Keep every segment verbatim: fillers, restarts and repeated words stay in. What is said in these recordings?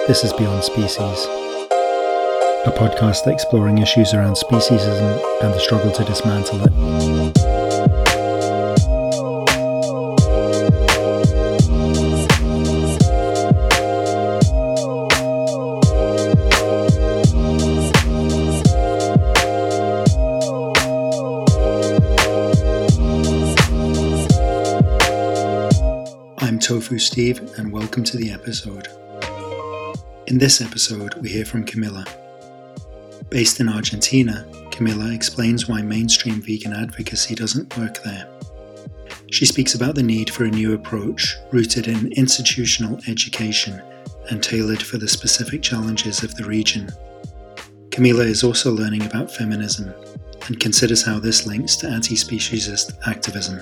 This is Beyond Species, a podcast exploring issues around speciesism and the struggle to dismantle it. I'm Tofu Steve, and welcome to the episode. In this episode, we hear from Camila. Based in Argentina, Camila explains why mainstream vegan advocacy doesn't work there. She speaks about the need for a new approach rooted in institutional education and tailored for the specific challenges of the region. Camila is also learning about feminism and considers how this links to anti-speciesist activism.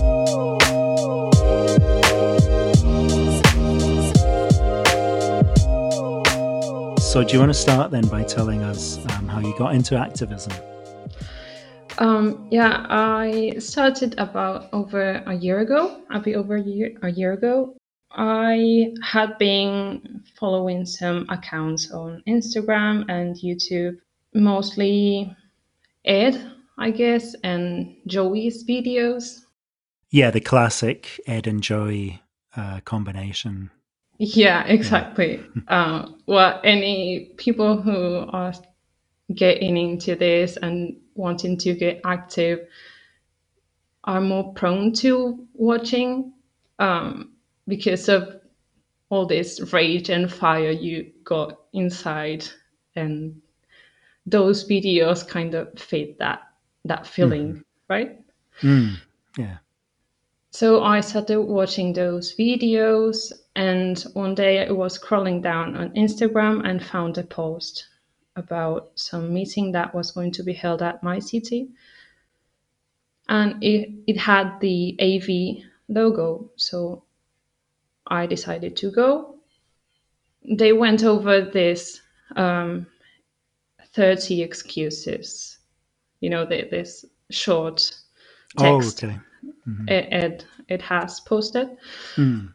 So do you want to start then by telling us um, how you got into activism? Um, yeah, I started about over a year ago, a bit over a year, a year ago. I had been following some accounts on Instagram and YouTube, mostly Ed, I guess, and Joey's videos. Yeah, the classic Ed and Joey uh, combination. Yeah, exactly. Yeah. uh, well, any people who are getting into this and wanting to get active are more prone to watching um, because of all this rage and fire you got inside, and those videos kind of fit that that feeling, mm-hmm. right? Mm, yeah. So I started watching those videos, and one day I was scrolling down on Instagram and found a post about some meeting that was going to be held at my city. And it, it had the A V logo, so I decided to go. They went over this um, thirty excuses, you know, the, this short text. Oh, okay. Mm-hmm. it, it, it has posted. Mm.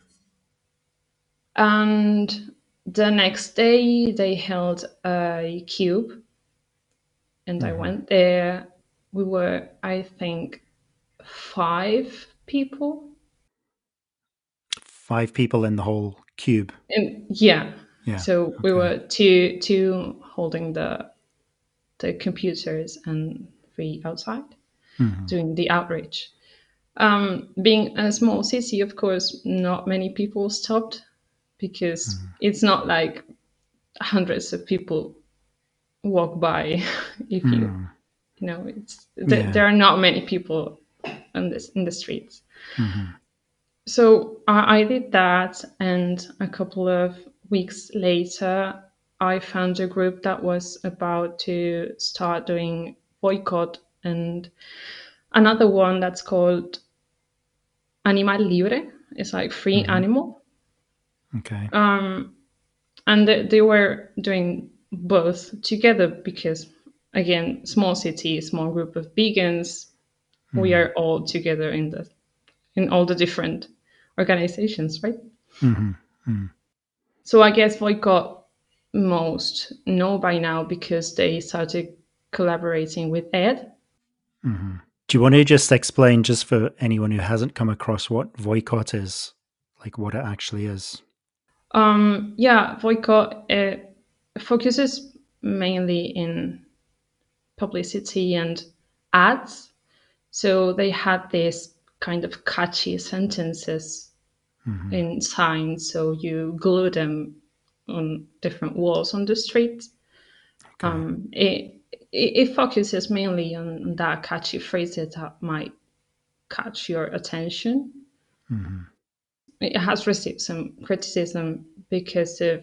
And the next day they held a cube, and mm-hmm. I went there. We were, I think, five people. Five people in the whole cube. And yeah. Yeah. So okay. we were two two holding the the computers and three outside mm-hmm. doing the outreach. Um, being a small city, of course, not many people stopped, because mm. it's not like hundreds of people walk by. if mm. you, you know, it's th- yeah. there are not many people on this in the streets. Mm-hmm. So I, I did that, and a couple of weeks later, I found a group that was about to start doing boycott, and another one that's called Animal Libre. It's like free mm-hmm. animal. Okay. Um, and they, they were doing both together because, again, small city, small group of vegans. Mm-hmm. We are all together in the in all the different organizations, right? Mm-hmm. Mm-hmm. So I guess boycott most know by now because they started collaborating with Ed. Mm-hmm. Do you want to just explain, just for anyone who hasn't come across, what boycott is, like what it actually is? Um, yeah, boycott uh, focuses mainly in publicity and ads. So they had these kind of catchy sentences mm-hmm. in signs, so you glue them on different walls on the street. Okay. Um, it, it it focuses mainly on that catchy phrases that might catch your attention. Mm-hmm. It has received some criticism because of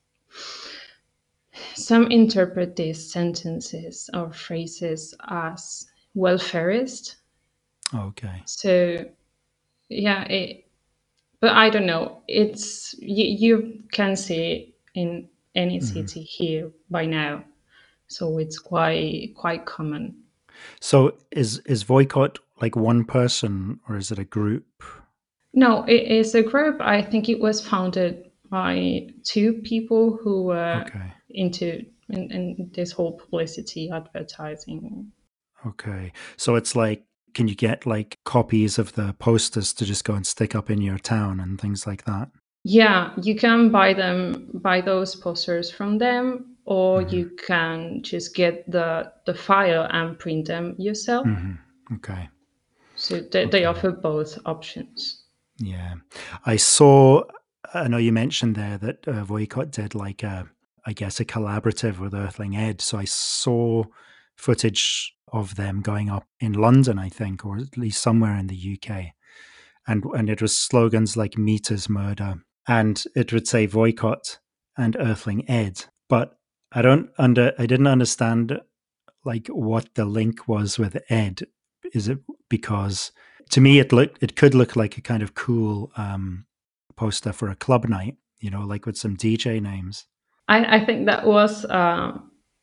some interpret these sentences or phrases as welfarist. Okay. So, yeah, it, but I don't know. It's you, you can see it in any mm-hmm. city here by now, so it's quite quite common. So, is is boycott like one person, or is it a group? No, it is a group. I think it was founded by two people who were Okay. into in, in this whole publicity advertising. Okay. So it's like, can you get like copies of the posters to just go and stick up in your town and things like that? Yeah, you can buy them, buy those posters from them, or Mhm. you can just get the the file and print them yourself. Mhm. Okay. So they, they Okay. offer both options. Yeah. I saw, I know you mentioned there that uh, Voicott did like a, I guess, a collaborative with Earthling Ed. So I saw footage of them going up in London, I think, or at least somewhere in the U K. And, and it was slogans like Meters Murder. And it would say Voicott and Earthling Ed. But I don't under, I didn't understand like what the link was with Ed. Is it because to me it looked it could look like a kind of cool um, poster for a club night, you know, like with some D J names. I, I think that was uh,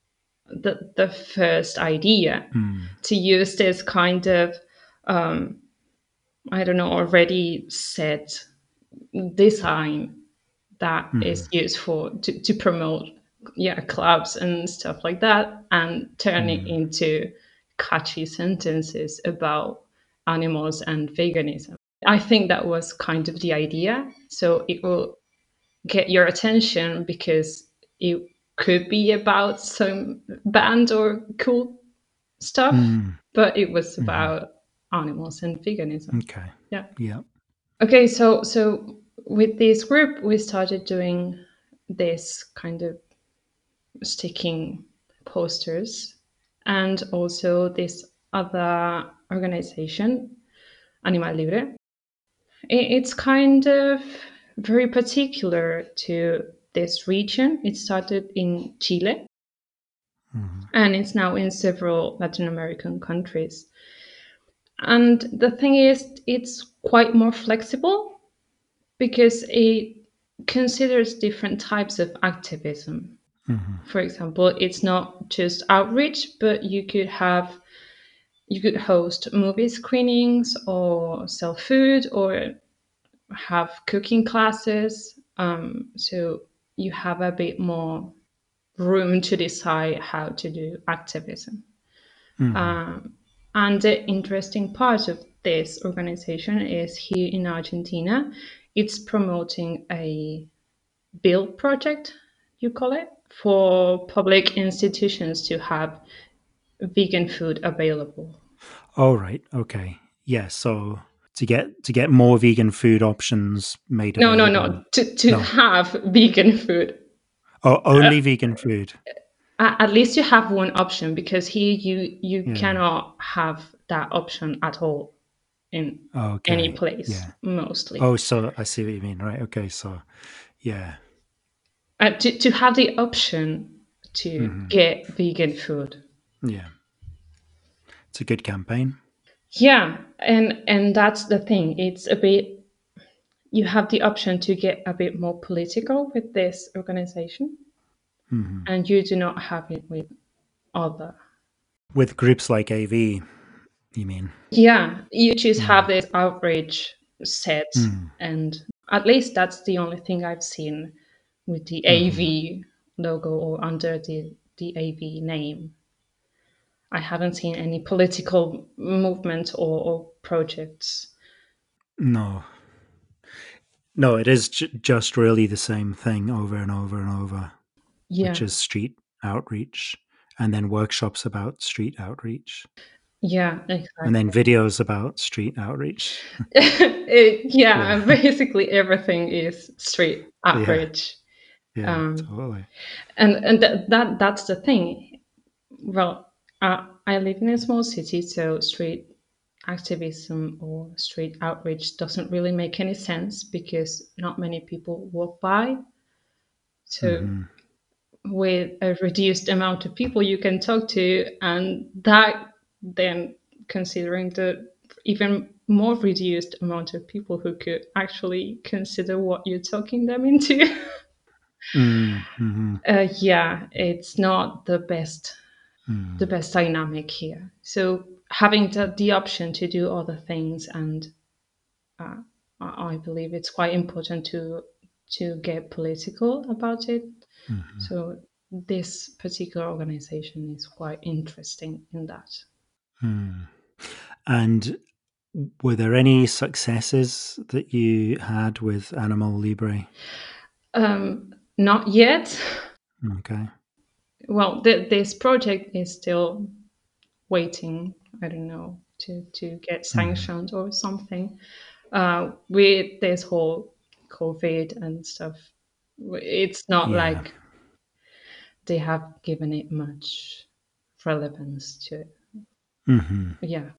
the the first idea Mm. to use this kind of um, I don't know already set design that Mm-hmm. is used for to, to promote yeah clubs and stuff like that, and turn it Mm. into catchy sentences about animals and veganism. I think that was kind of the idea, so it will get your attention because it could be about some band or cool stuff, Mm. but it was Mm-hmm. about animals and veganism. Okay. Yeah. Yeah. Okay, so so with this group, we started doing this kind of sticking posters, and also this other organization, Animal Libre. I- It's kind of very particular to this region. It started in Chile, Mm-hmm. and it's now in several Latin American countries. And the thing is, it's quite more flexible because it considers different types of activism. Mm-hmm. For example, it's not just outreach, but you could have you could host movie screenings or sell food or have cooking classes. Um, so you have a bit more room to decide how to do activism. Mm-hmm. Um, and the interesting part of this organization is here in Argentina, it's promoting a build project, you call it, for public institutions to have vegan food available. Oh, right. Okay. Yeah. So to get to get more vegan food options made No, no, available. no, to, to No. have vegan food. Oh, only vegan food. Uh, at least you have one option, because here you you Yeah. cannot have that option at all in any Okay. place, Yeah. mostly. Oh, so I see what you mean. Right. Okay. So, yeah. Uh, to, to have the option to Mm-hmm. get vegan food. Yeah. It's a good campaign. Yeah, and and that's the thing. It's a bit, you have the option to get a bit more political with this organization, Mm-hmm. and you do not have it with other. With groups like A V, you mean? Yeah, you just have Mm. this outrage set, Mm. and at least that's the only thing I've seen with the Mm-hmm. A V logo or under the the A V name. I haven't seen any political movement or, or projects. No. No, it is j- just really the same thing over and over and over, which Yeah, is street outreach, and then workshops about street outreach, yeah, and exactly. then videos about street outreach. It- yeah, Yeah. basically everything is street Yeah. outrage. Yeah. Um, Totally. and and th- that that's the thing. Well, uh, I live in a small city, so street activism or street outreach doesn't really make any sense because not many people walk by. So Mm-hmm. with a reduced amount of people you can talk to, and that then considering the even more reduced amount of people who could actually consider what you're talking them into. Mm-hmm. uh, yeah, it's not the best the Mm. best dynamic here. So having the, the option to do other things, and uh, I I believe it's quite important to to get political about it. Mm-hmm. So this particular organization is quite interesting in that. Mm. And were there any successes that you had with Animal Libre? Um, not yet. Okay. Well, th- this project is still waiting. I don't know to to get sanctioned or something. Uh, with this whole COVID and stuff, it's not Yeah. like they have given it much relevance to it. Mm-hmm. Yeah.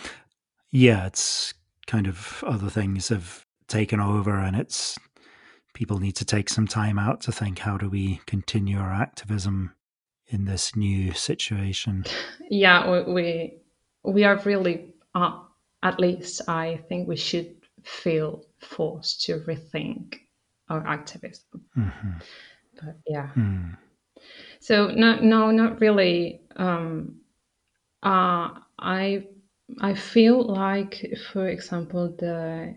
Yeah, it's kind of other things have taken over, and it's people need to take some time out to think, how do we continue our activism in this new situation? Yeah, we we, we are really, uh, at least I think we should feel forced to rethink our activism. Mm-hmm. But yeah, Mm. so no, no, not really. Um, uh, I I feel like, for example, the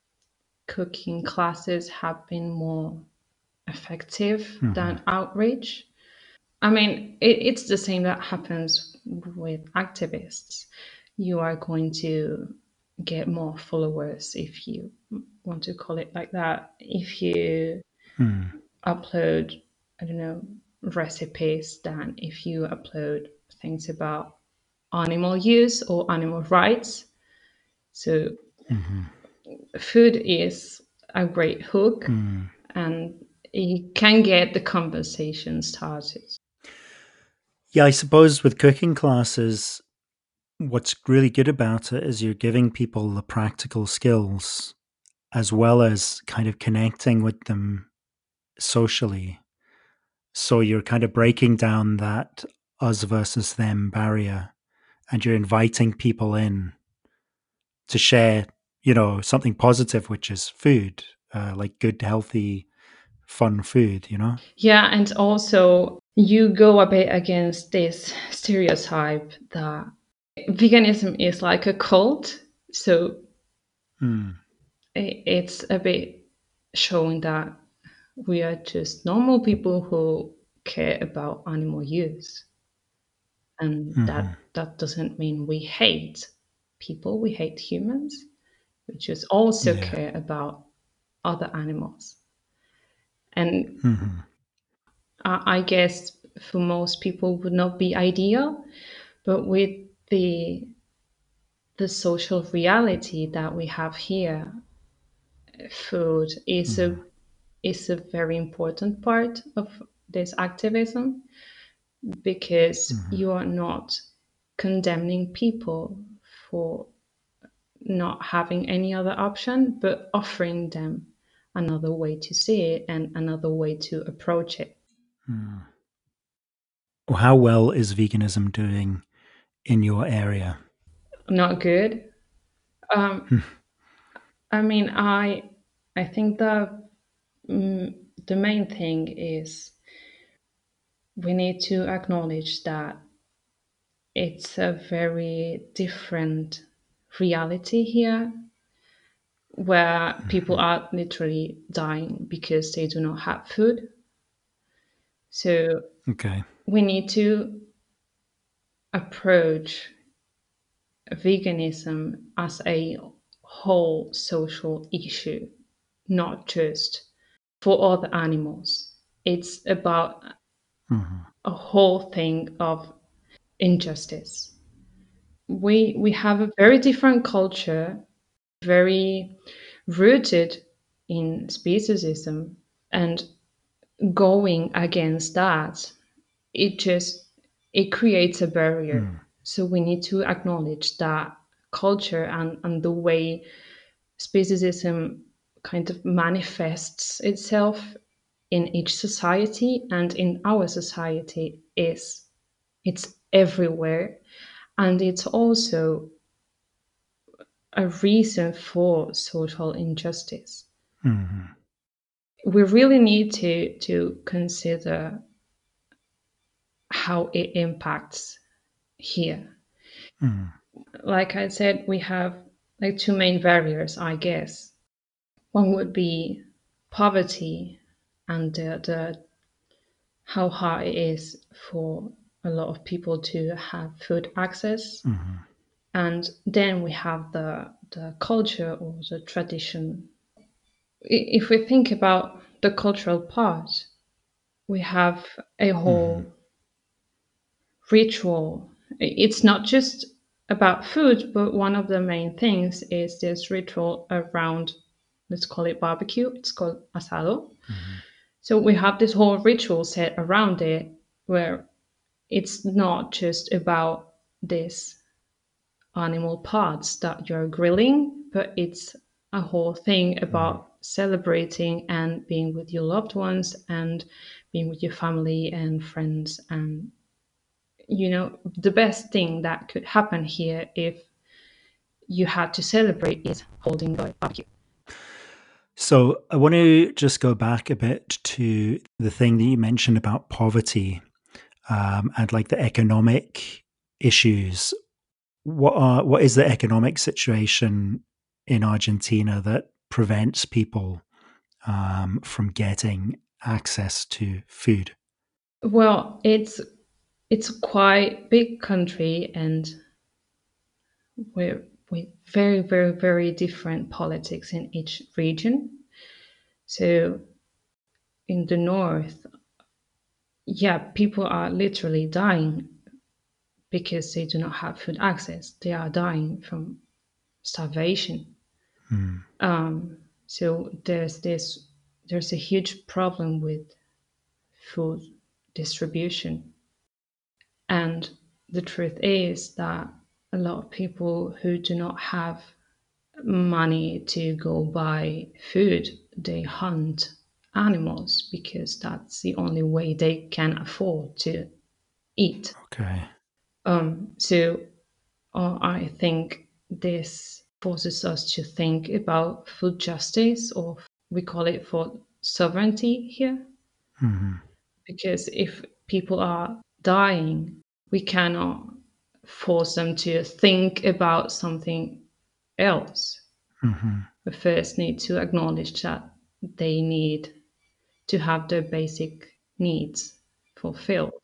cooking classes have been more effective Mm-hmm. than outreach. I mean, it, it's the same that happens with activists. You are going to get more followers, if you want to call it like that, if you Mm. upload, I don't know, recipes than if you upload things about animal use or animal rights. So Mm-hmm. food is a great hook, Mm. and you can get the conversation started. Yeah, I suppose with cooking classes, what's really good about it is you're giving people the practical skills as well as kind of connecting with them socially. So you're kind of breaking down that us versus them barrier, and you're inviting people in to share, you know, something positive, which is food, uh, like good, healthy, fun food, you know? Yeah, and also you go a bit against this stereotype that veganism is like a cult. So Mm. i- it's a bit showing that we are just normal people who care about animal use. And Hmm. that, that doesn't mean we hate people, we hate humans. We just also Yeah. care about other animals. And Hmm. I I guess for most people would not be ideal, but with the the social reality that we have here, food is a Hmm. is a very important part of this activism, because Hmm. you are not condemning people for not having any other option, but offering them another way to see it and another way to approach it. Hmm. Well, how well is veganism doing in your area? Not good. Um, Hmm. I mean, I I think the mm, the main thing is we need to acknowledge that it's a very different reality here, where people Hmm. are literally dying because they do not have food. So Okay. we need to approach veganism as a whole social issue, not just for other animals. It's about Hmm. a whole thing of injustice. We we have a very different culture, very rooted in speciesism, and going against that, it just it creates a barrier. Mm. So we need to acknowledge that culture and, and the way speciesism kind of manifests itself in each society and in our society is it's everywhere, and it's also a reason for social injustice. Hmm. We really need to to consider how it impacts here. Mm. Like I said, we have like two main barriers, I guess. One would be poverty and the, the how hard it is for a lot of people to have food access. Mm-hmm. And then we have the the culture or the tradition. I- If we think about the cultural part, we have a Mm-hmm. whole ritual. I- It's not just about food, but one of the main things is this ritual around, let's call it barbecue. It's called asado. Mm-hmm. So we have this whole ritual set around it where it's not just about this animal parts that you're grilling, but it's a whole thing about celebrating and being with your loved ones and being with your family and friends. And, you know, the best thing that could happen here if you had to celebrate is holding the barbecue. So I want to just go back a bit to the thing that you mentioned about poverty um, and like the economic issues. What are what is the economic situation in Argentina that prevents people um, from getting access to food? Well, it's it's a quite big country and we're with very, very, very different politics in each region. So in the north, yeah, people are literally dying because they do not have food access. They are dying from starvation. Mm. Um, so there's this there's a huge problem with food distribution. And the truth is that a lot of people who do not have money to go buy food, they hunt animals because that's the only way they can afford to eat. Okay. Um, so uh, I think this forces us to think about food justice, or we call it food sovereignty here, Mm-hmm. because if people are dying, we cannot force them to think about something else. Mm-hmm. We first need to acknowledge that they need to have their basic needs fulfilled,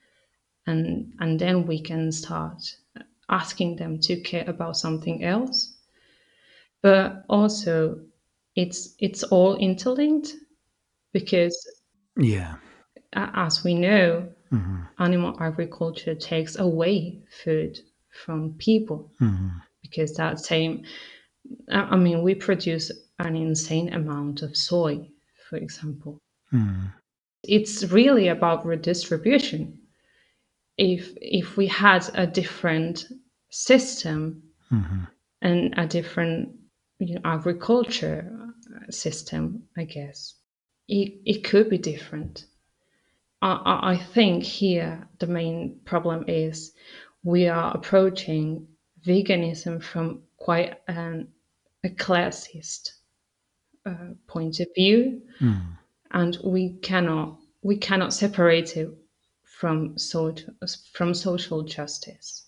and and then we can start asking them to care about something else. But also, it's it's all interlinked because, Yeah. a- as we know, Mm-hmm. animal agriculture takes away food from people Mm-hmm. because that same, I I mean, we produce an insane amount of soy, for example. Mm-hmm. It's really about redistribution. If if we had a different system Mm-hmm. and a different, you know, agriculture uh, system, I guess it, it could be different. I, I I think here the main problem is we are approaching veganism from quite an, a classist uh, point of view, Mm. and we cannot we cannot separate it from so, from social justice.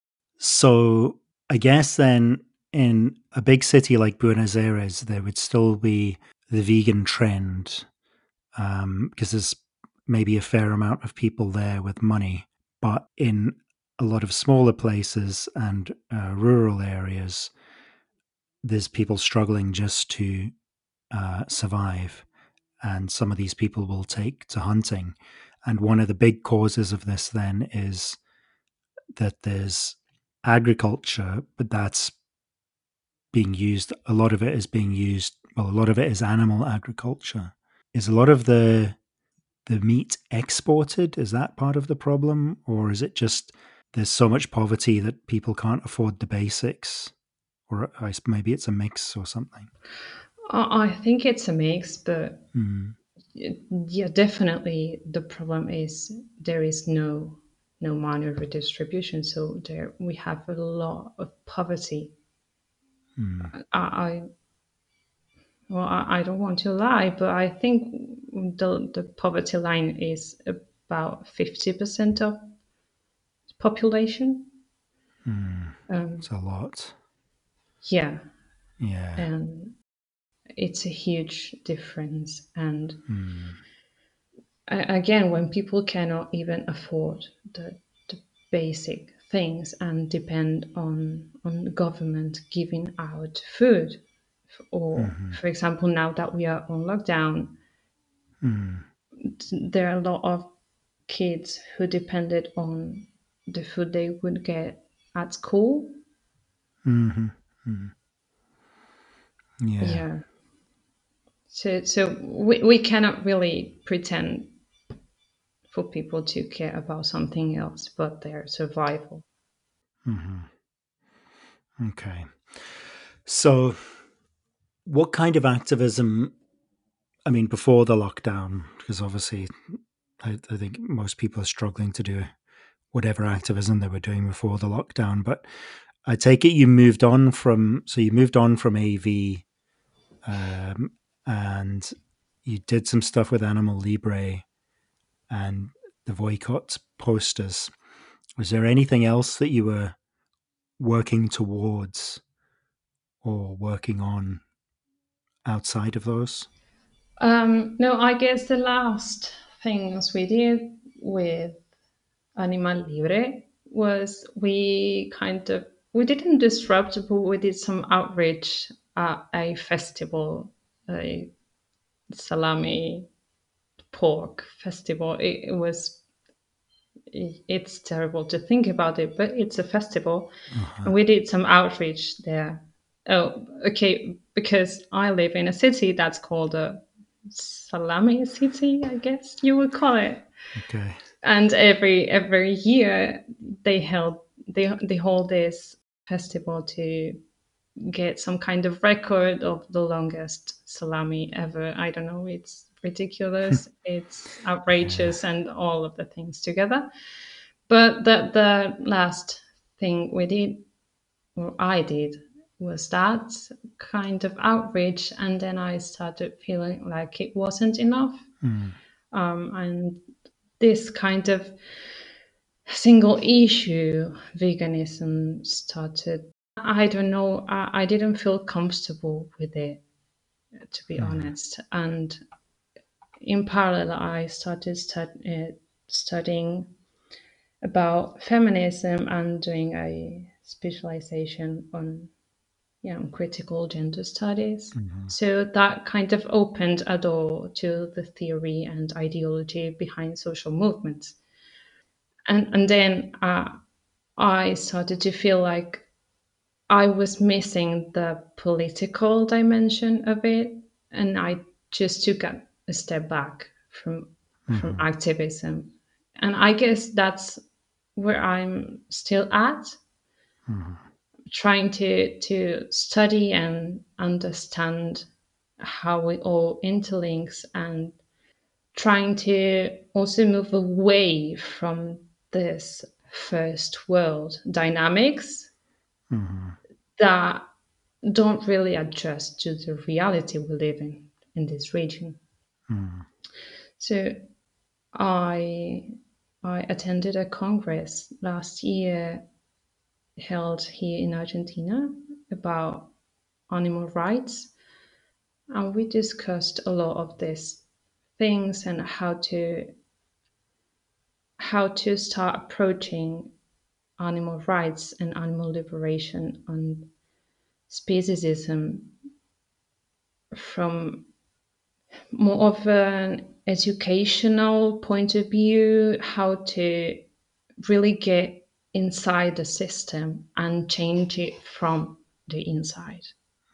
So I guess then in a big city like Buenos Aires, there would still be the vegan trend um, because there's maybe a fair amount of people there with money. But in a lot of smaller places and uh, rural areas, there's people struggling just to uh, survive. And some of these people will take to hunting. And one of the big causes of this then is that there's agriculture, but that's being used. A lot of it is being used. Well, a lot of it is animal agriculture. Is a lot of the the meat exported? Is that part of the problem, or is it just there's so much poverty that people can't afford the basics, or maybe it's a mix or something? I, I think it's a mix, but Mm. yeah, definitely the problem is there is no no money redistribution, so there we have a lot of poverty. Mm. I, I well, I, I don't want to lie, but I think the the poverty line is about fifty percent of the population. Mm. Um, It's a lot. yeah, Yeah. and it's a huge difference. And Mm. again, when people cannot even afford the, the basic things and depend on on the government giving out food, or Mm-hmm. for example, now that we are on lockdown, Mm. there are a lot of kids who depended on the food they would get at school. Mm-hmm. Mm. Yeah. Yeah. So so we, we cannot really pretend for people to care about something else but their survival. Mm-hmm. Okay. So, what kind of activism? I mean, before the lockdown, because obviously, I, I think most people are struggling to do whatever activism they were doing before the lockdown. But I take it you moved on from, so you moved on from A V, um, and you did some stuff with Animal Libre and the boycott posters. Was there anything else that you were working towards or working on outside of those? Um, no, I guess the last things we did with Animal Libre was we kind of we didn't disrupt, but we did some outreach at a festival, a salami pork festival. It, it was it's terrible to think about it, but it's a festival, Uh-huh. and we did some outreach there. Oh, okay, because I live in a city that's called a salami city, I guess you would call it. Okay. And every every year they held they they hold this festival to get some kind of record of the longest salami ever. I don't know, it's ridiculous, it's Yeah. outrageous, and all of the things together. But the the last thing we did, or I did, was that kind of outreach, and then I started feeling like it wasn't enough. Mm. Um, and this kind of single issue veganism started. I don't know, I, I didn't feel comfortable with it, to be Mm. honest. And in parallel, I started stud- uh, studying about feminism and doing a specialization on, yeah, on critical gender studies. Mm-hmm. So that kind of opened a door to the theory and ideology behind social movements. And, and then uh, I started to feel like I was missing the political dimension of it, and I just took a, a step back from from Mm-hmm. activism. And I guess that's where I'm still at, Mm-hmm. trying to to study and understand how it all interlinks, and trying to also move away from this first world dynamics Mm-hmm. that don't really adjust to the reality we live in in this region. Mm-hmm. So I I attended a congress last year held here in Argentina about animal rights, and we discussed a lot of these things and how to how to start approaching animal rights and animal liberation and speciesism from more of an educational point of view, how to really get inside the system and change it from the inside.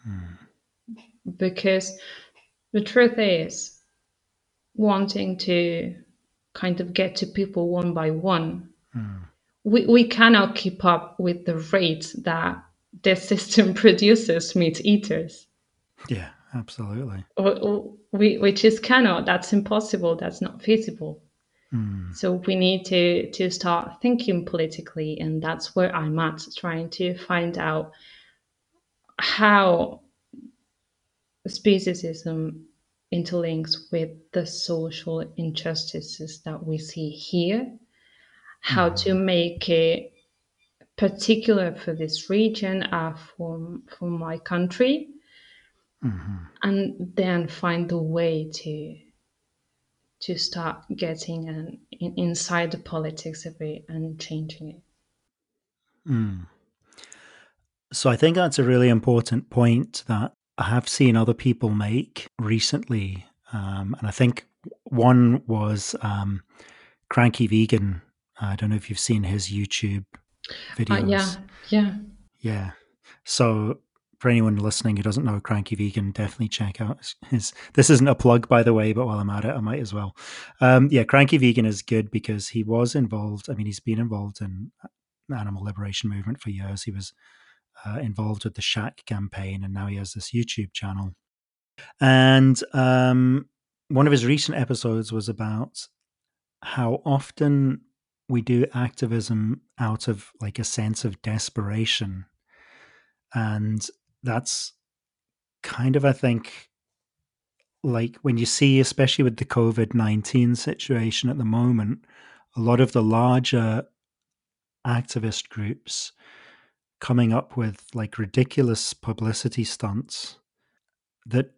Because the truth is, wanting to kind of get to people one by one, Mm. we, we cannot keep up with the rate that the system produces meat eaters. Yeah, absolutely. We, we just cannot. That's impossible. That's not feasible. Mm. So we need to to start thinking politically, and that's where I'm at, trying to find out how speciesism interlinks with the social injustices that we see here, how to Mm-hmm. make it particular for this region, uh, for, for my country, Mm-hmm. and then find a way to to start getting an in, inside the politics of it and changing it. Mm. So I think that's a really important point that I have seen other people make recently. Um, and I think one was um, Cranky Vegan. I don't know if you've seen his YouTube Uh, videos. yeah, yeah. Yeah. So for anyone listening who doesn't know Cranky Vegan, definitely check out his. his this isn't a plug, by the way, but while I'm at it, I might as well. Um, yeah, Cranky Vegan is good because he was involved. I mean, he's been involved in the animal liberation movement for years. He was uh, involved with the Shack campaign, and now he has this YouTube channel. And um, one of his recent episodes was about how often we do activism out of like a sense of desperation. And that's kind of, I think, like when you see, especially with the COVID nineteen situation at the moment, a lot of the larger activist groups coming up with like ridiculous publicity stunts that,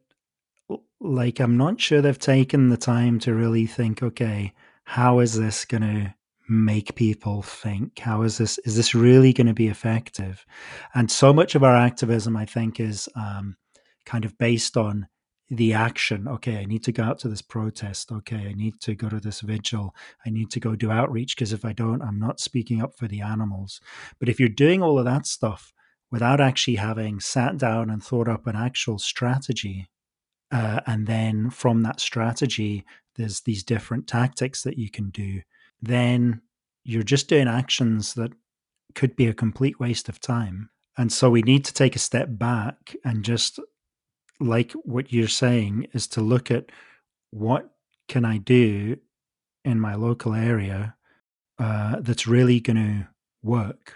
like, I'm not sure they've taken the time to really think, okay, how is this going to make people think? How is this, is this really going to be effective? And so much of our activism, I think, is um, kind of based on the action. Okay, I need to go out to this protest. Okay, I need to go to this vigil. I need to go do outreach because if I don't, I'm not speaking up for the animals. But if you're doing all of that stuff without actually having sat down and thought up an actual strategy, uh, and then from that strategy, there's these different tactics that you can do, then you're just doing actions that could be a complete waste of time. And so we need to take a step back and just, like what you're saying, is to look at what can I do in my local area uh, that's really going to work.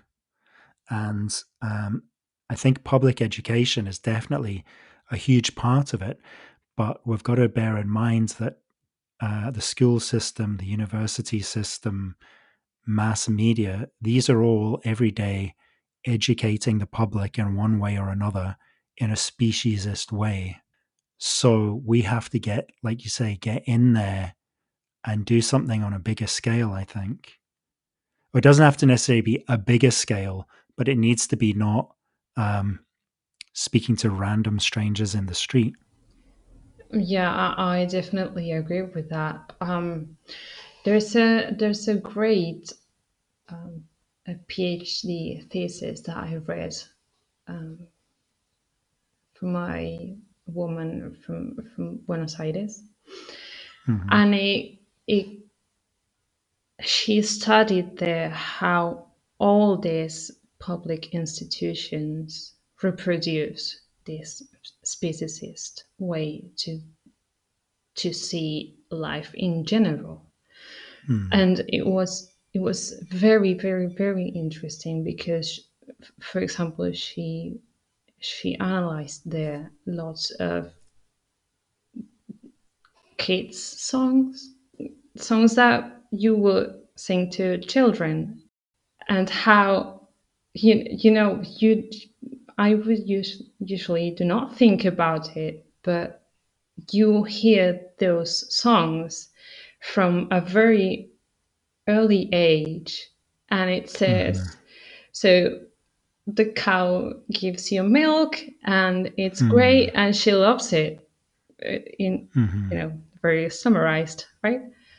And um, I think public education is definitely a huge part of it. But we've got to bear in mind that uh, the school system, the university system, mass media, these are all every day educating the public in one way or another in a speciesist way. So we have to get, like you say, get in there and do something on a bigger scale, I think. It doesn't have to necessarily be a bigger scale, but it needs to be not um, speaking to random strangers in the street. Yeah, I, I definitely agree with that. Um, there's a there's a great um, a PhD thesis that I read um, from my woman from from Buenos Aires, Mm-hmm. and it, it she studied there how all these public institutions reproduce this speciesist way to to see life in general. Mm-hmm. And it was it was very very very interesting because, for example, she she analyzed there lots of kids songs, songs that you would sing to children, and how you you know you I would us- usually do not think about it, but you hear those songs from a very early age, and it Mm-hmm. says, so the cow gives you milk and it's Mm-hmm. great and she loves it, uh, in, Mm-hmm. you know, very summarized, right?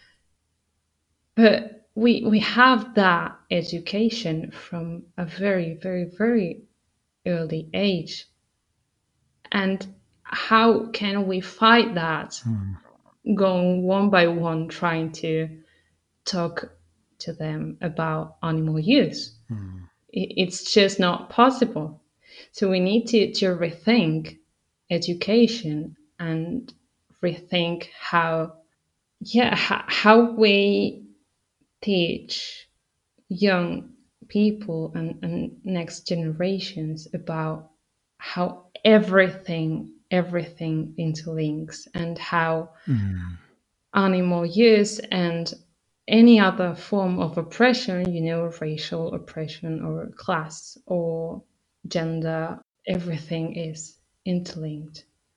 But we we have that education from a very very very early age, and how can we fight that, Mm, going one by one trying to talk to them about animal use? mm, It's just not possible. So we need to, to rethink education and rethink how, yeah, how, how we teach young people and, and next generations about how everything everything interlinks, and how mm, animal use and any other form of oppression, you know, racial oppression or class or gender, everything is interlinked.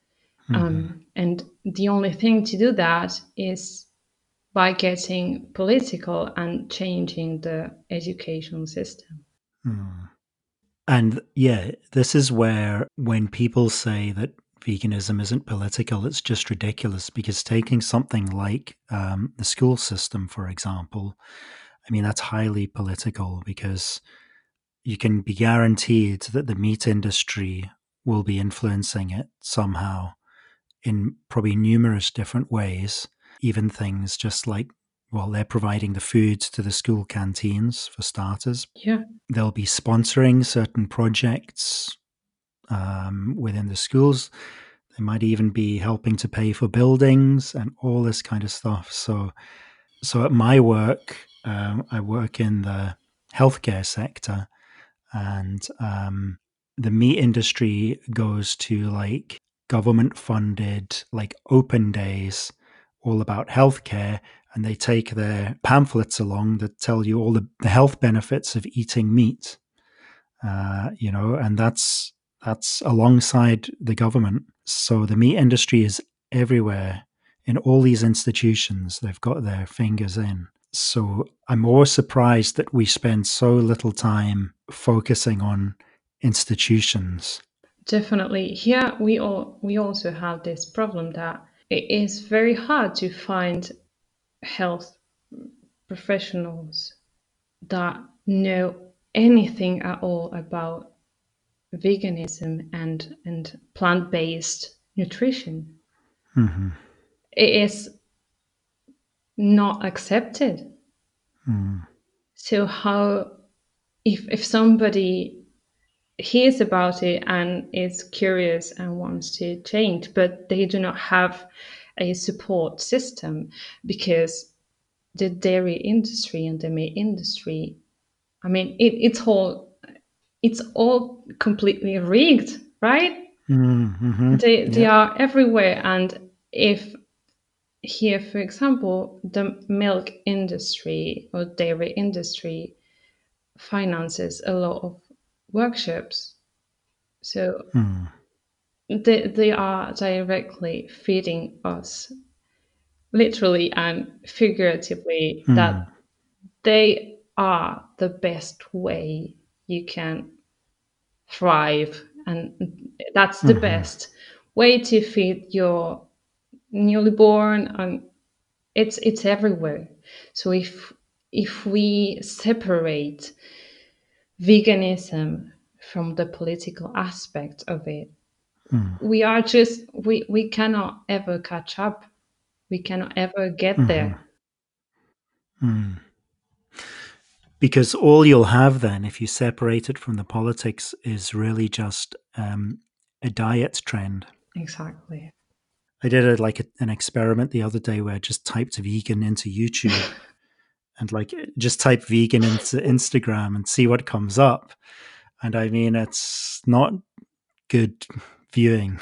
Mm-hmm. Um, and the only thing to do that is by getting political and changing the education system. Mm. And yeah, this is where when people say that veganism isn't political, it's just ridiculous, because taking something like um, the school system, for example, I mean, that's highly political, because you can be guaranteed that the meat industry will be influencing it somehow in probably numerous different ways. Even things just like, well, they're providing the food to the school canteens, for starters. Yeah. They'll be sponsoring certain projects um, within the schools. They might even be helping to pay for buildings and all this kind of stuff. So, so at my work, um, I work in the healthcare sector, and um, the meat industry goes to like government funded like open days all about healthcare, and they take their pamphlets along that tell you all the, the health benefits of eating meat. Uh, you know, and that's that's alongside the government. So the meat industry is everywhere in all these institutions. They've got their fingers in. So I'm more surprised that we spend so little time focusing on institutions. Definitely. Here we all we also have this problem that it is very hard to find health professionals that know anything at all about veganism and and plant-based nutrition. Mm-hmm. It is not accepted. Mm. So how if if somebody hears about it and is curious and wants to change, but they do not have a support system, because the dairy industry and the meat industry, I mean, it, it's all it's all completely rigged, right? Mm-hmm. They they Yep. are everywhere, and if here, for example, the milk industry or dairy industry finances a lot of workshops, so Mm. they, they are directly feeding us, literally and figuratively, Mm. that they are the best way you can thrive, and that's the Mm-hmm. best way to feed your newly born, and it's it's everywhere. So if if we separate veganism from the political aspect of it, Mm. we are just we we cannot ever catch up. We cannot ever get Mm-hmm. there. Mm. Because all you'll have then, if you separate it from the politics, is really just um, a diet trend. Exactly. I did a, like a, an experiment the other day where I just typed vegan into YouTube and like just type vegan into Instagram and see what comes up. And I mean, it's not good viewing.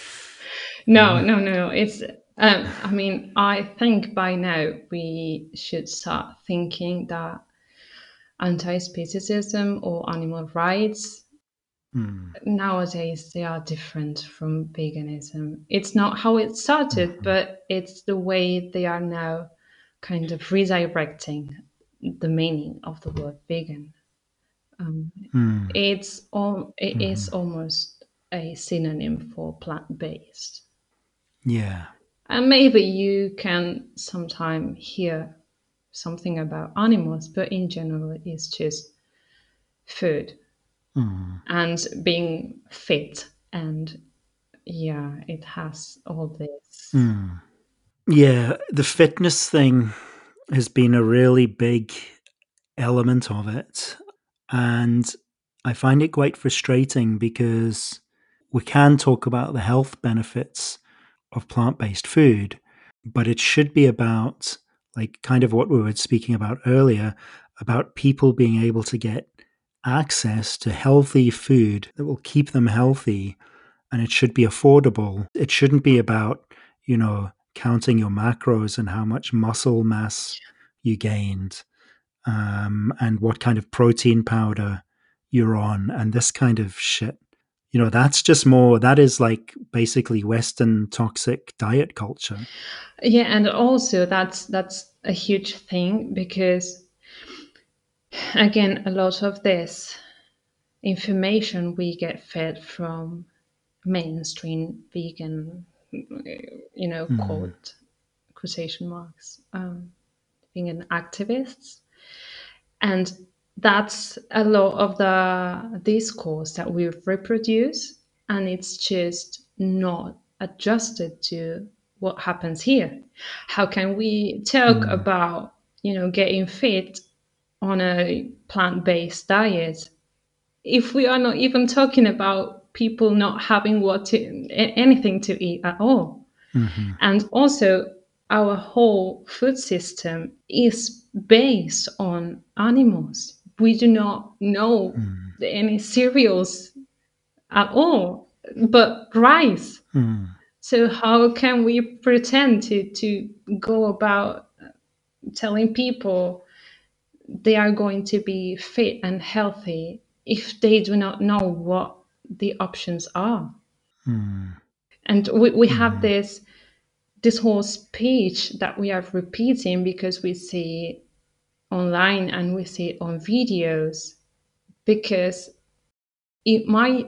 No, Yeah. no, no, no. It's um, I mean, I think by now we should start thinking that anti-speciesism or animal rights Mm. nowadays they are different from veganism. It's not how it started, Mm-hmm. but it's the way they are now kind of redirecting the meaning of the word vegan. Um, Mm. it's all it Mm-hmm. is almost a synonym for plant-based. Yeah. And maybe you can sometime hear something about animals, but in general, it's just food Mm. and being fit. And yeah, it has all this. Mm. Yeah. The fitness thing has been a really big element of it. And I find it quite frustrating, because we can talk about the health benefits of plant based food, but it should be about, like, kind of what we were speaking about earlier, about people being able to get access to healthy food that will keep them healthy. And it should be affordable. It shouldn't be about, you know, counting your macros and how much muscle mass you gained, um, and what kind of protein powder you're on, and this kind of shit. you know, that's just more, that is like basically Western toxic diet culture. Yeah, and also that's that's a huge thing because, again, a lot of this information we get fed from mainstream vegan, you know, Mm. quote quotation marks, um, vegan activists, and that's a lot of the discourse that we reproduce, and it's just not adjusted to what happens here. How can we talk Mm. about, you know, getting fit on a plant-based diet if we are not even talking about people not having what to, anything to eat at all? Mm-hmm. And also, our whole food system is based on animals. We do not know Mm. any cereals at all, but rice. Mm. So how can we pretend to, to go about telling people they are going to be fit and healthy if they do not know what the options are? Mm. And we, we have Mm. this this whole speech that we are repeating because we see it online and we see it on videos, because it might,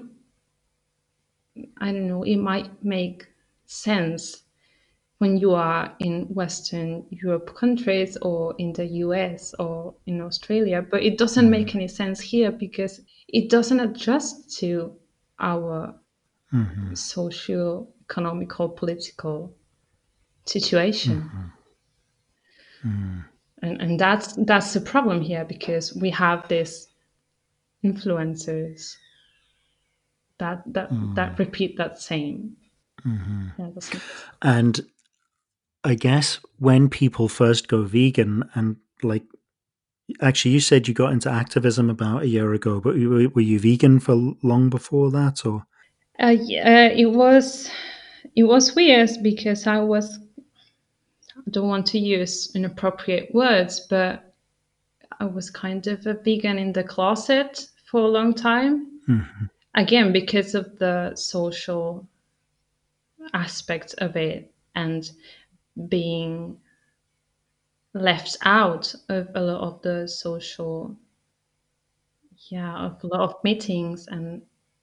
I don't know, it might make sense when you are in Western Europe countries or in the U S or in Australia, but it doesn't Mm. make any sense here because it doesn't adjust to our Mm-hmm. socio economical political situation. Mm-hmm. Mm. And, and that's that's the problem here, because we have these influencers that that Mm. that repeat that same. Mm-hmm. Yeah, that's, And I guess when people first go vegan, and like, actually, you said you got into activism about a year ago, but were, were you vegan for long before that, or? uh, yeah, it was it was weird because I was, I don't want to use inappropriate words, but I was kind of a vegan in the closet for a long time. Mm-hmm. Again, because of the social aspect of it and being left out of a lot of the social, yeah, of a lot of meetings, and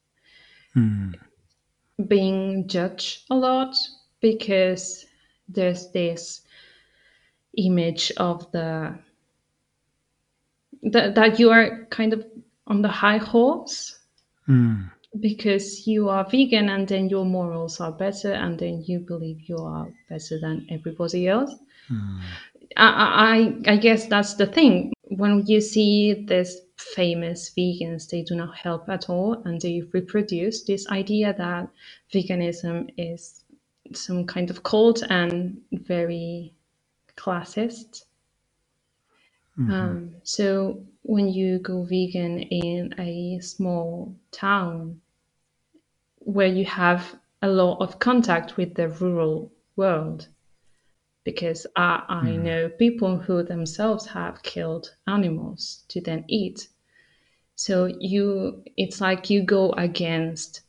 Mm. being judged a lot because there's this image of the that, that you are kind of on the high horse Mm. because you are vegan, and then your morals are better, and then you believe you are better than everybody else. Mm. I, I, I guess that's the thing. When you see these famous vegans, they do not help at all, and they reproduce this idea that veganism is some kind of cult and very classist. Mm-hmm. Um, so when you go vegan in a small town where you have a lot of contact with the rural world, because I, I Mm. know people who themselves have killed animals to then eat. So you, it's like you go against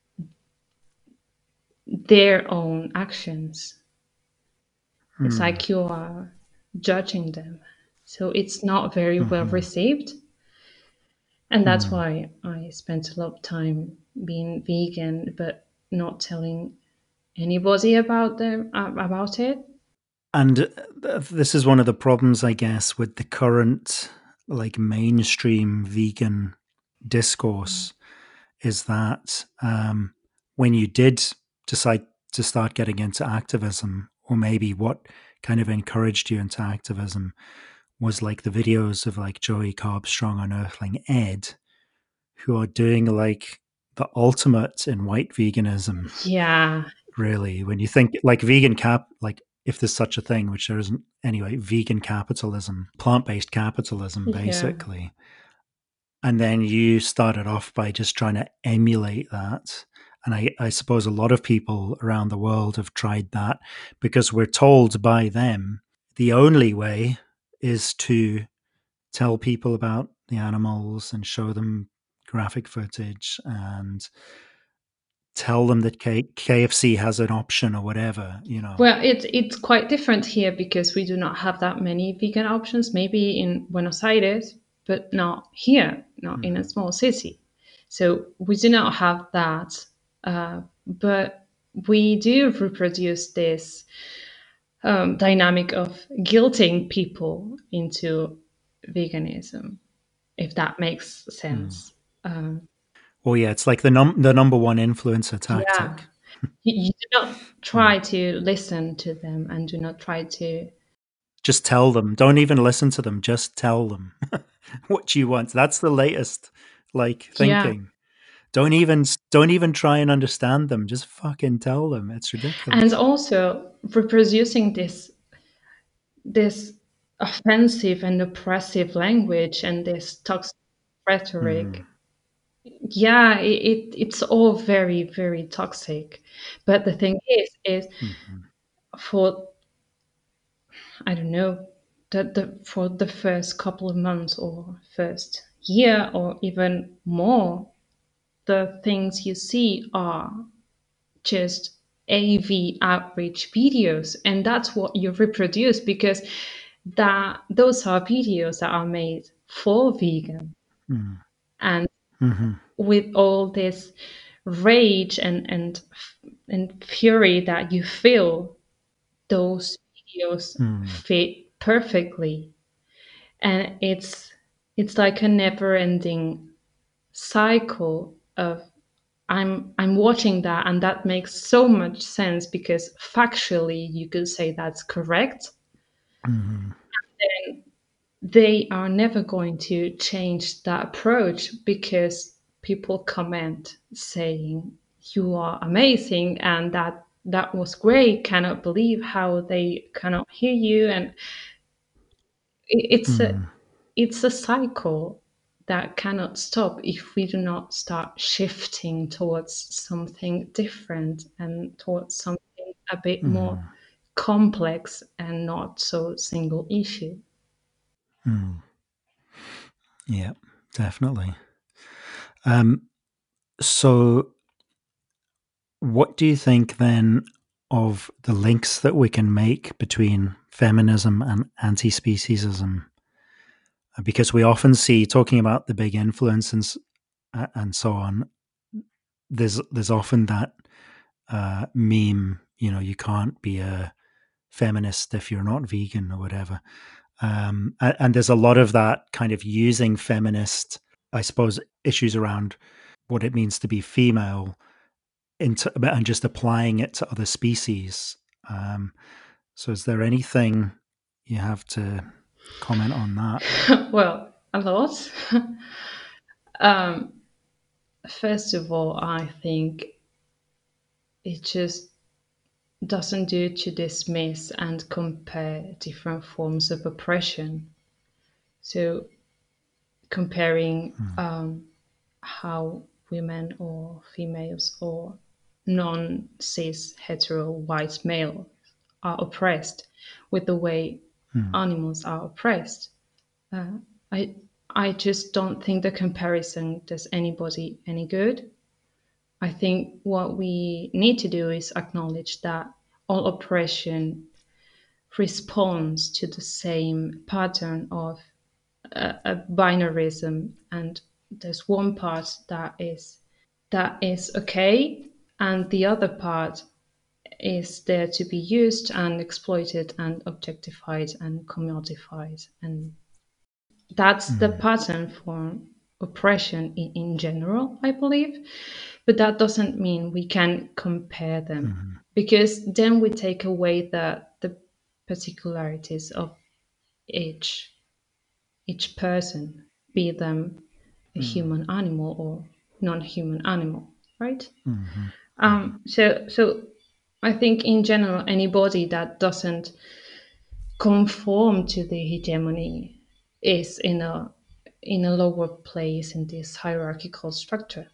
their own actions. It's Mm. like you are judging them. So it's not very well Mm-hmm. received. And that's Mm. why I spent a lot of time being vegan, but not telling anybody about them uh, about it. And uh, this is one of the problems, I guess, with the current like mainstream vegan discourse, is that um, when you did decide to start getting into activism, or maybe what kind of encouraged you into activism, was like the videos of like Joey Carbstrong and Earthling Ed, who are doing like the ultimate in white veganism. Yeah. Really, when you think like vegan cap, like if there's such a thing, which there isn't anyway, vegan capitalism, plant-based capitalism, Yeah. basically. And then you started off by just trying to emulate that. And I, I suppose a lot of people around the world have tried that, because we're told by them the only way is to tell people about the animals and show them graphic footage and tell them that K- KFC has an option or whatever, you know. Well, it's it's quite different here because we do not have that many vegan options. Maybe in Buenos Aires, but not here, not in a small city. So we do not have that. Uh, but we do reproduce this um, dynamic of guilting people into veganism, if that makes sense. Um, Well, yeah, it's like the num the number one influencer yeah, tactic. you, you do not try to listen to them and do not try to. Just tell them. Don't even listen to them. Just tell them what you want. That's the latest, like, Yeah, thinking. Don't even don't even try and understand them. Just fucking tell them. It's ridiculous. and also reproducing this this offensive and oppressive language and this toxic rhetoric. Yeah, it, it it's all very very toxic. But the thing is, is for I don't know that the for the first couple of months or first year or even more, the things you see are just A V outreach videos, and that's what you reproduce because that those are videos that are made for vegan and with all this rage and and and fury that you feel, those videos fit perfectly, and it's it's like a never-ending cycle of I'm I'm watching that and that makes so much sense because factually you could say that's correct. Then they are never going to change that approach because people comment saying you are amazing and that that was great, cannot believe how they cannot hear you, and i- it's a it's a cycle that cannot stop if we do not start shifting towards something different and towards something a bit more complex and not so single issue. Yeah, definitely. Um, so what do you think then of the links that we can make between feminism and anti-speciesism? Uh, Because we often see, talking about the big influence and, s- uh, and so on, there's there's often that uh, meme, you know, you can't be a feminist if you're not vegan or whatever. Um, a- and there's a lot of that kind of using feminist, I suppose, issues around what it means to be female into and just applying it to other species. Um, so, is there anything you have to comment on that? Well, a lot. um, First of all, I think it just doesn't do to dismiss and compare different forms of oppression. So comparing um, how women or females or non-cis hetero white male are oppressed with the way animals are oppressed. Uh, I I just don't think the comparison does anybody any good. I think what we need to do is acknowledge that all oppression responds to the same pattern of a, a binarism, and there's one part that is that is okay, and the other part is there to be used and exploited and objectified and commodified, and that's the pattern for oppression in, in general, I believe. But that doesn't mean we can compare them because then we take away the the particularities of each each person, be them a human animal or non-human animal, right? Um, so so I think in general anybody that doesn't conform to the hegemony is in a in a lower place in this hierarchical structure,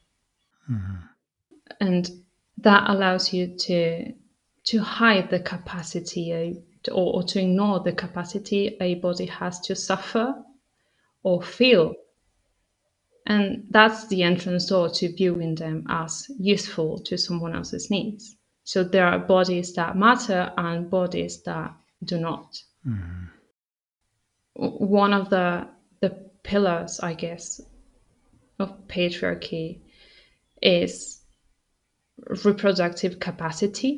and that allows you to to hide the capacity a, or, or to ignore the capacity a body has to suffer or feel And that's the entrance door to viewing them as useful to someone else's needs. So there are bodies that matter and bodies that do not. Mm-hmm. One of the the pillars, I guess, of patriarchy is reproductive capacity.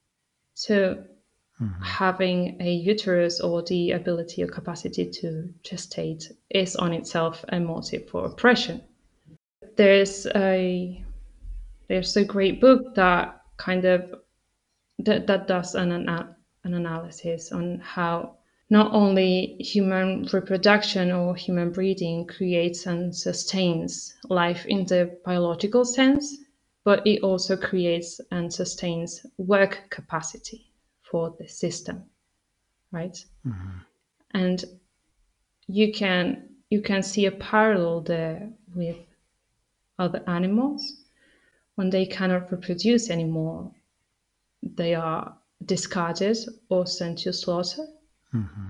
So Mm-hmm. having a uterus or the ability or capacity to gestate is on itself a motive for oppression. There's a there's a great book that kind of that, that does an, an analysis on how not only human reproduction or human breeding creates and sustains life in the biological sense, but it also creates and sustains work capacity for the system, right? Mm-hmm. And you can you can see a parallel there with other animals. When they cannot reproduce anymore, they are discarded or sent to slaughter. Mm-hmm.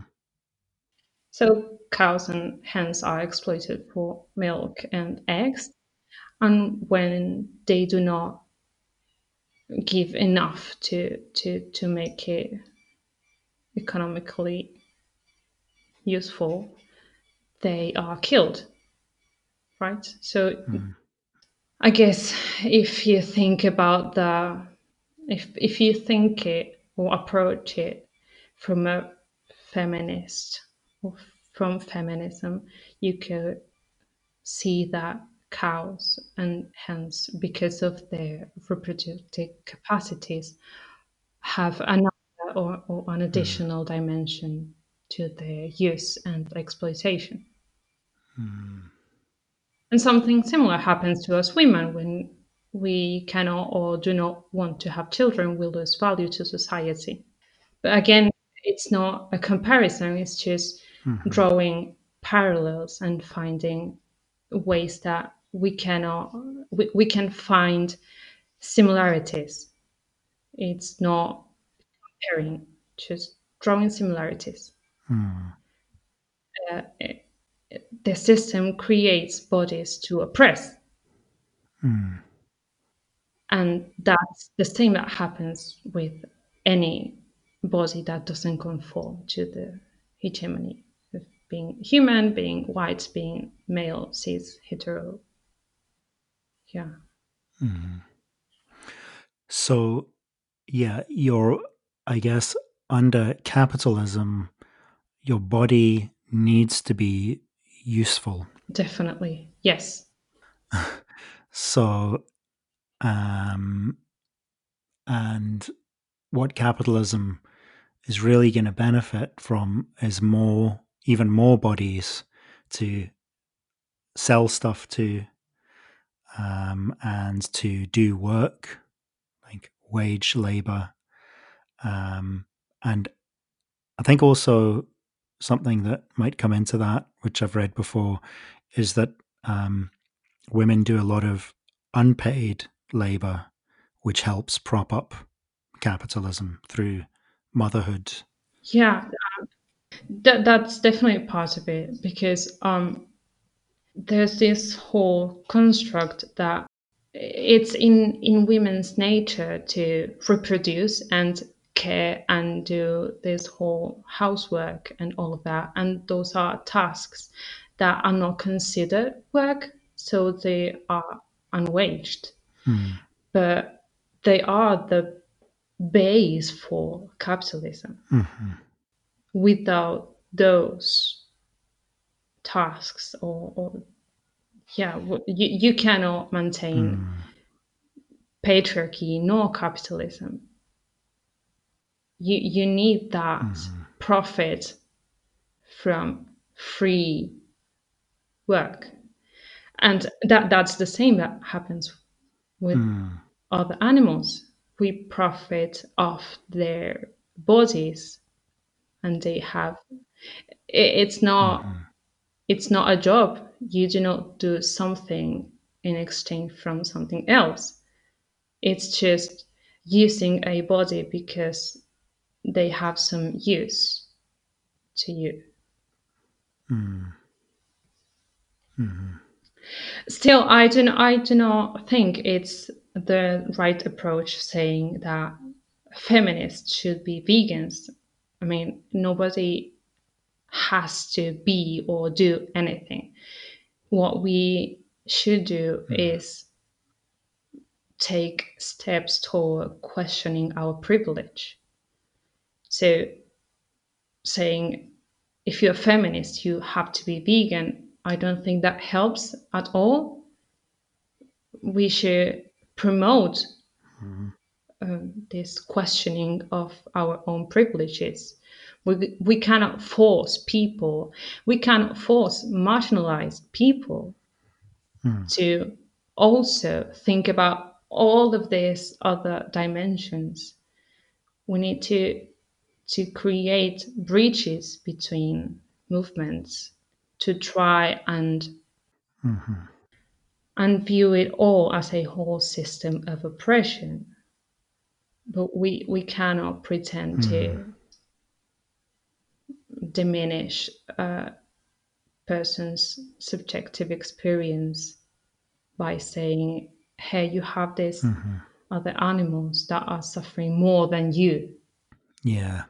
So cows and hens are exploited for milk and eggs. And when they do not give enough to, to, to make it economically useful, they are killed, right? So Mm-hmm. I guess if you think about the, if, if you think it or approach it from a feminist or from feminism, you could see that cows and hens, because of their reproductive capacities, have another or, or an additional dimension to their use and exploitation. Mm-hmm. And something similar happens to us women when we cannot or do not want to have children, we lose value to society. But again, it's not a comparison, it's just Mm-hmm. drawing parallels and finding ways that we cannot we, we can find similarities. It's not comparing, just drawing similarities. Mm-hmm. Uh, it- the system creates bodies to oppress, Mm-hmm. and that's the same that happens with any body that doesn't conform to the hegemony of being human, being white, being male, cis, hetero. Yeah. Mm-hmm. So, yeah, you're, I guess, under capitalism, your body needs to be useful. Definitely. Yes. So, um, and what capitalism is really going to benefit from is more, even more bodies to sell stuff to, um, and to do work like wage labor. Um, and I think also something that might come into that, which I've read before, is that um, women do a lot of unpaid labor, which helps prop up capitalism through motherhood. Yeah, that that's definitely part of it because um, there's this whole construct that it's in in women's nature to reproduce and care and do this whole housework and all of that, and those are tasks that are not considered work, so they are unwaged, Hmm. but they are the base for capitalism. Mhm. Without those tasks or, or yeah, w- you, you cannot maintain Mm. patriarchy nor capitalism. You you need that Mhm. profit from free work, and that that's the same that happens with Mm. other animals. We profit off their bodies, and they have. i- It's not Mhm. it's not a job. You do not do something in exchange from something else. It's just using a body because they have some use to you. Mm. Mhm. Still, I do not, I do not think it's the right approach saying that feminists should be vegans. I mean, nobody has to be or do anything. What we should do Mm. is take steps toward questioning our privilege. So, saying if you're a feminist, you have to be vegan, I don't think that helps at all. We should promote Mm. um, this questioning of our own privileges. We, we cannot force people, we cannot force marginalized people Mm. to also think about all of these other dimensions. We need to to create bridges between movements to try and Mm-hmm. and view it all as a whole system of oppression. But we, we cannot pretend Mm. to diminish a person's subjective experience by saying, hey, you have these Mm-hmm. other animals that are suffering more than you. Yeah.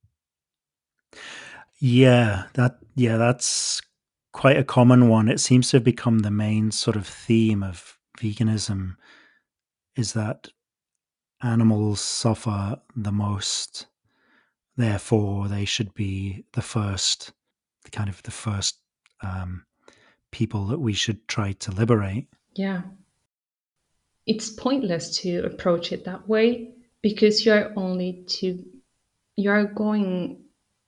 Yeah, that yeah, that's quite a common one. It seems to have become the main sort of theme of veganism, is that animals suffer the most, therefore they should be the first, the kind of the first um, people that we should try to liberate. Yeah. It's pointless to approach it that way because you're only to you're going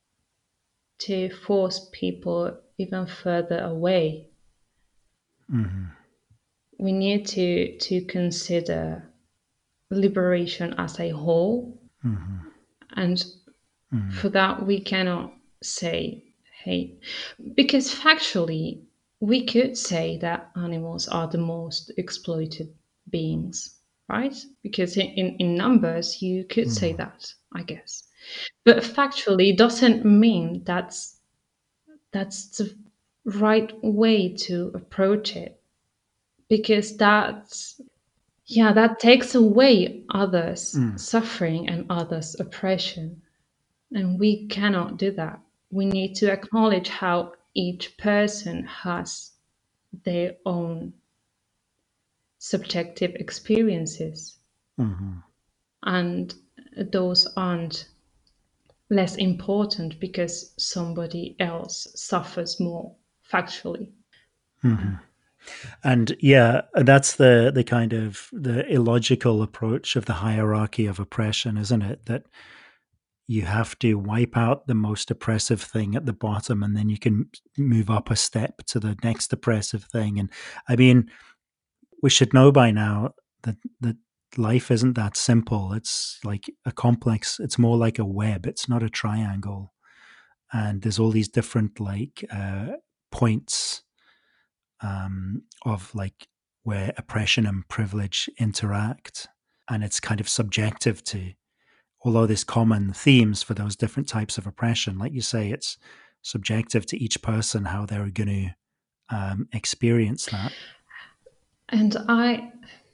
to force people even further away. Mm-hmm. We need to to consider liberation as a whole, Mm-hmm. and Mm-hmm. for that we cannot say, hey, because factually we could say that animals are the most exploited beings, right? Because in, in, in numbers you could say Mm-hmm. that, I guess, but factually doesn't mean that's that's the right way to approach it, because that's, yeah, that takes away others Mm. suffering and others oppression, and we cannot do that. We need to acknowledge how each person has their own subjective experiences, Mm-hmm. and those aren't less important because somebody else suffers more factually. Mm-hmm. And yeah, that's the the kind of the illogical approach of the hierarchy of oppression, isn't it? That you have to wipe out the most oppressive thing at the bottom, and then you can move up a step to the next oppressive thing. And I mean, we should know by now that that life isn't that simple. It's like a complex. It's more like a web. It's not a triangle. And there's all these different like uh, points um, of like where oppression and privilege interact, and it's kind of subjective to, although there's common themes for those different types of oppression, like you say, it's subjective to each person how they're going to um, experience that. And I,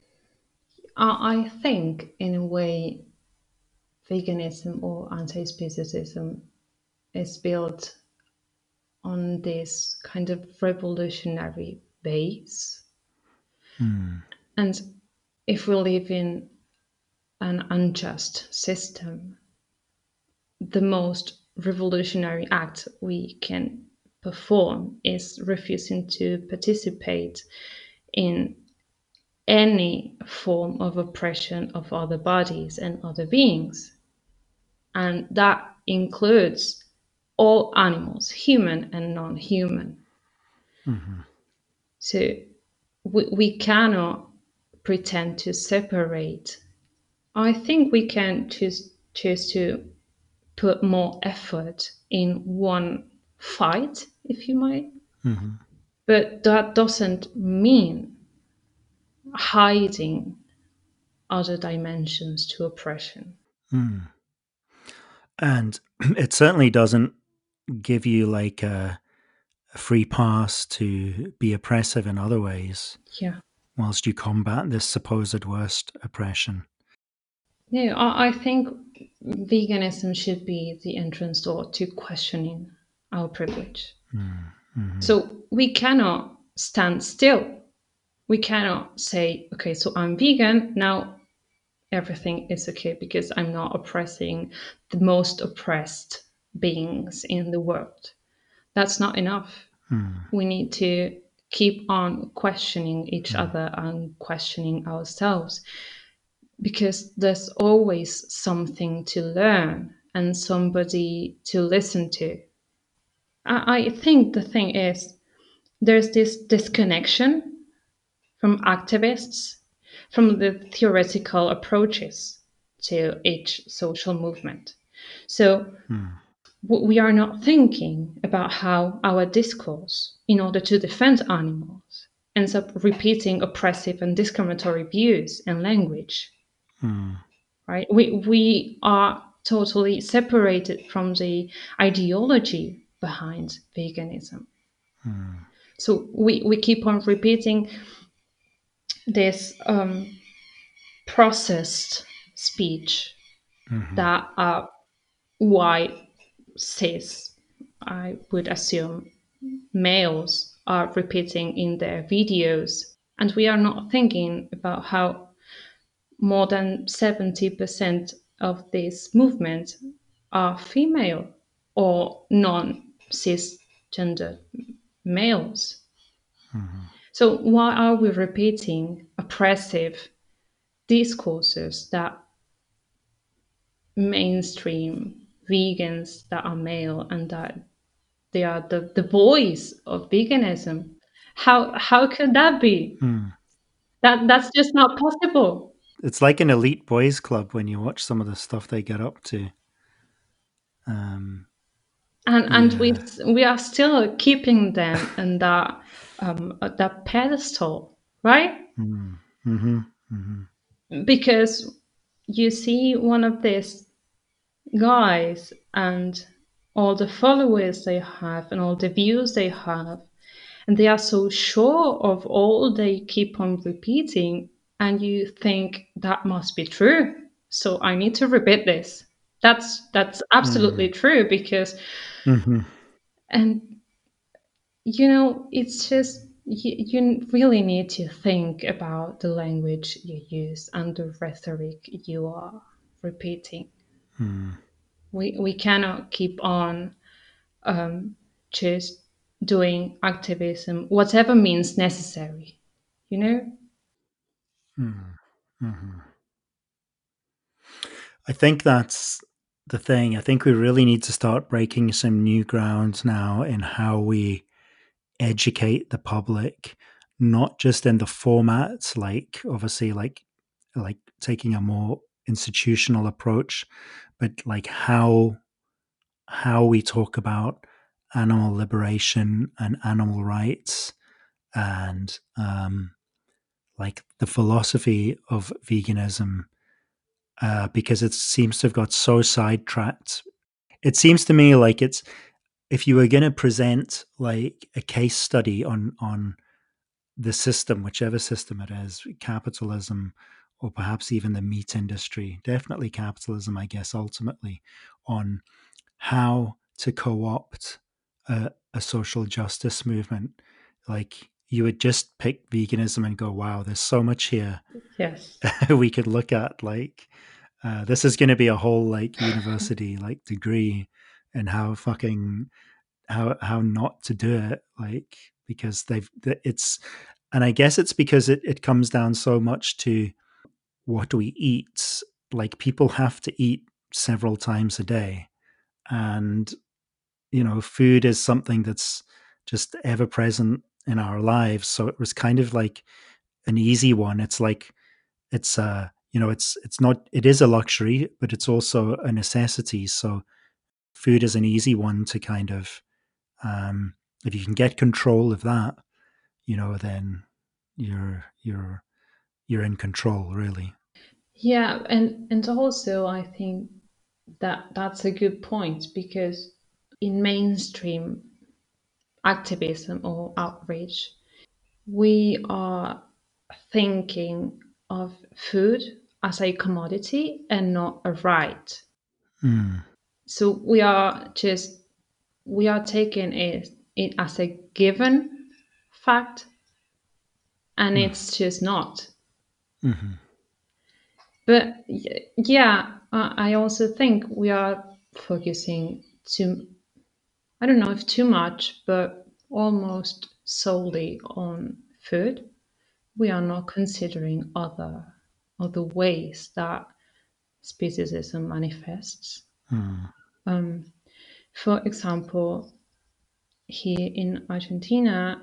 I I think, in a way, veganism or anti-speciesism is built on this kind of revolutionary base. Mm. And if we live in an unjust system, the most revolutionary act we can perform is refusing to participate in any form of oppression of other bodies and other beings. And that includes all animals, human and non human. Mm-hmm. So we, we cannot pretend to separate. I think we can choose, choose to put more effort in one fight, if you might, Mm-hmm. but that doesn't mean hiding other dimensions to oppression. Mm. And it certainly doesn't give you like a a free pass to be oppressive in other ways. Yeah. Whilst you combat this supposed worst oppression. Yeah, I, I think veganism should be the entrance door to questioning our privilege. Mm-hmm. So we cannot stand still. We cannot say, okay, so I'm vegan, now everything is okay because I'm not oppressing the most oppressed beings in the world. That's not enough. Mm. We need to keep on questioning each Mm. other and questioning ourselves, because there's always something to learn and somebody to listen to. I, I think the thing is, there's this disconnection from activists, from the theoretical approaches to each social movement. So Mm. we are not thinking about how our discourse, in order to defend animals, ends up repeating oppressive and discriminatory views and language. Mm. Right? We we are totally separated from the ideology behind veganism. Mm. So we, we keep on repeating this um, processed speech Mm-hmm. that are white cis, I would assume, males are repeating in their videos. And we are not thinking about how more than seventy percent of this movement are female or non cisgender males. Mm-hmm. So, why are we repeating oppressive discourses that mainstream vegans that are male and that they are the, the voice of veganism? How how could that be? Mm. That that's just not possible. It's like an elite boys club when you watch some of the stuff they get up to. Um, And and we yeah. we are still keeping them in that um that pedestal, right? Mm. Mm-hmm. Mm-hmm. Because you see one of these guys and all the followers they have and all the views they have, and they are so sure of all they keep on repeating, and you think that must be true, so I need to repeat this. That's that's absolutely Mm. true, because Mm-hmm. and you know it's just you, you really need to think about the language you use and the rhetoric you are repeating. Mm. We we cannot keep on um, just doing activism, whatever means necessary, you know? Mm. Mm-hmm. I think that's the thing. I think we really need to start breaking some new ground now in how we educate the public, not just in the formats, like obviously like like taking a more institutional approach, but like how how we talk about animal liberation and animal rights and um, like the philosophy of veganism, uh, because it seems to have got so sidetracked. It seems to me like it's if you were going to present like a case study on on the system, whichever system it is, capitalism or perhaps even the meat industry, definitely capitalism, I guess, ultimately, on how to co opt a, a social justice movement. Like you would just pick veganism and go, wow, there's so much here Yes. we could look at. Like, uh, this is going to be a whole like university like degree and how fucking how how not to do it, like because they've it's and I guess it's because it, it comes down so much to what we eat. Like people have to eat several times a day, and you know food is something that's just ever present in our lives, so it was kind of like an easy one. It's like it's uh you know it's it's not it is a luxury, but it's also a necessity. So food is an easy one to kind of um if you can get control of that, you know then you're you're you're in control, really. Yeah, and and also I think that that's a good point, because in mainstream activism or outreach, we are thinking of food as a commodity and not a right. Mm. So we are just we are taking it, it as a given fact, and Mm. it's just not. Mm-hmm. But y- yeah, uh, I also think we are focusing too, I don't know if too much, but almost solely on food. We are not considering other other ways that speciesism manifests. Mm. Um, for example, here in Argentina,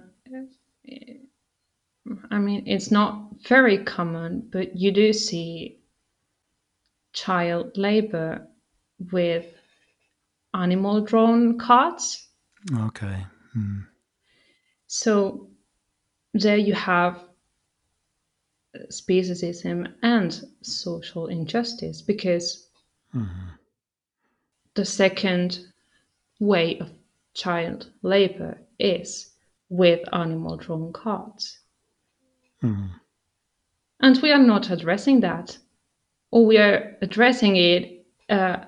I mean, it's not very common, but you do see child labor with animal drawn carts. Okay. Mm. So there you have speciesism and social injustice, because Mm-hmm. the second way of child labor is with animal drawn carts. Mm-hmm. And we are not addressing that, or we are addressing it uh,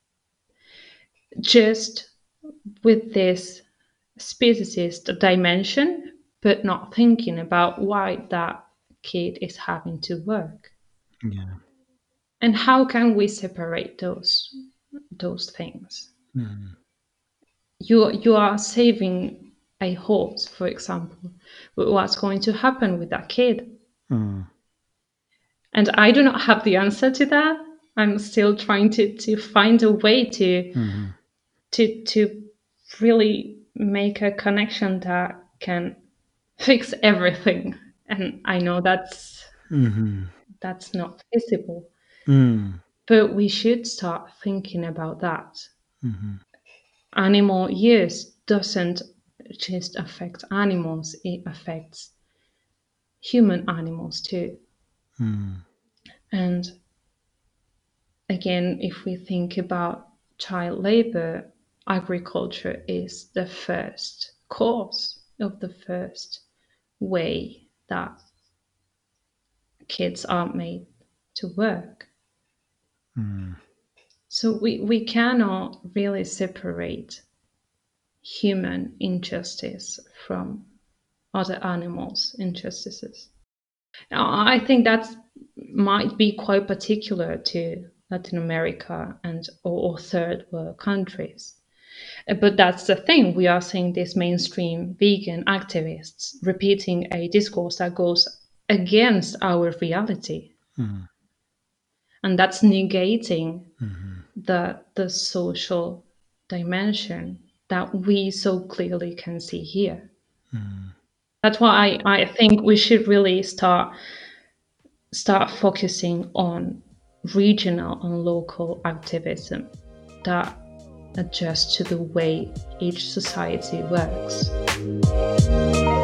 just with this speciesist dimension, but not thinking about why that kid is having to work. Yeah. And how can we separate those those things? Mm-hmm. You you are saving a horse, for example. But what's going to happen with that kid? Mm. And I do not have the answer to that. I'm still trying to, to find a way to Mm-hmm. to to really make a connection that can fix everything. And I know that's Mm-hmm. that's not feasible. Mm. But we should start thinking about that. Mm-hmm. Animal use doesn't just affect animals, it affects human animals too. Mm. And again, if we think about child labor, agriculture is the first cause of the first way that kids are made to work. Mm. So we, we cannot really separate human injustice from other animals' injustices. Now, I think that might be quite particular to Latin America and or third world countries. Uh, But that's the thing. We are seeing these mainstream vegan activists repeating a discourse that goes against our reality. Mm. And that's negating Mm-hmm. the, the social dimension that we so clearly can see here. Mm. That's why I, I think we should really start start focusing on regional and local activism that adjust to the way each society works.